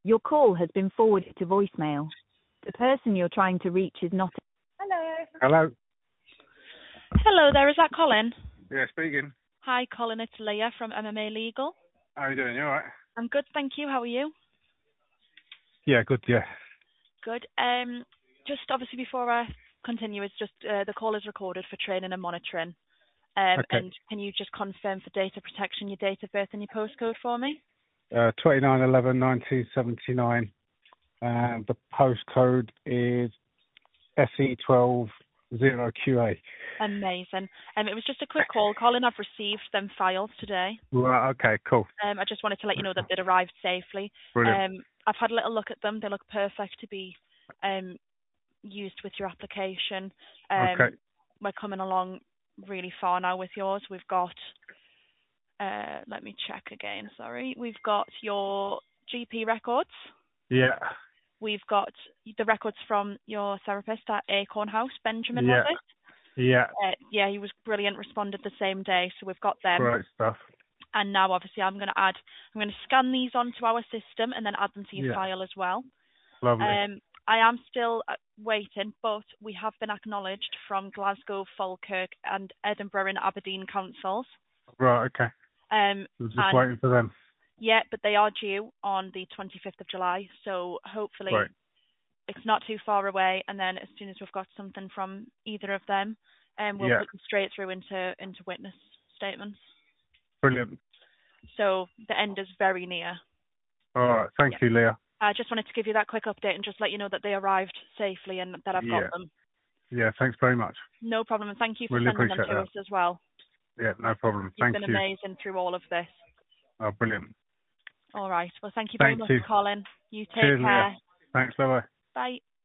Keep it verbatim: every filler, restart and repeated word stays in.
Your call has been forwarded to voicemail. The person you're trying to reach is not... Hello. Hello. Hello there, is that Colin? Yeah, speaking. Hi Colin, it's Leah from M M A Legal. How are you doing? You alright? I'm good, thank you. How are you? Yeah, good, yeah. Good. Um, just obviously before I continue, it's just uh, the call is recorded for training and monitoring. Um, Okay. and can you just confirm for data protection your date of birth and your postcode for me? Uh, twenty-nine eleven nineteen seventy-nine. And the postcode is S E one two zero Q A. Amazing. Um, it was just a quick call, Colin. I've received them files today. Right, okay, cool. Um, I just wanted to let you know that they'd arrived safely. Brilliant. Um, I've had a little look at them. They look perfect to be um, used with your application. Um, Okay. we're coming along really far now with yours. We've got, uh, let me check again, sorry. We've got your G P records. Yeah. We've got the records from your therapist at Acorn House, Benjamin, was Yeah. it? Yeah. Uh, yeah, he was brilliant, responded the same day, so we've got them. Great stuff. And now, obviously, I'm going to add, I'm going to scan these onto our system and then add them to your Yeah. file as well. Lovely. Um, I am still uh, waiting, but we have been acknowledged from Glasgow, Falkirk, and Edinburgh and Aberdeen councils. Right, okay. Um, We're just and waiting for them. yeah, but they are due on the twenty-fifth of July, so hopefully Right. it's not too far away. And then as soon as we've got something from either of them, um, we'll Yeah. put them straight through into into witness statements. Brilliant. So the end is very near. Alright, thank Yeah. you, Leah. I just wanted to give you that quick update and just let you know that they arrived safely and that I've got Yeah. them. Yeah, thanks very much. No problem, and thank you for Really sending them appreciate to that. us as well. Yeah, no problem. You've Thank been you. amazing through all of this. Oh, brilliant. All right. Well, thank you very Thank much, you. Colin. You take Cheers, Leah. care. Thanks, bye-bye. Bye.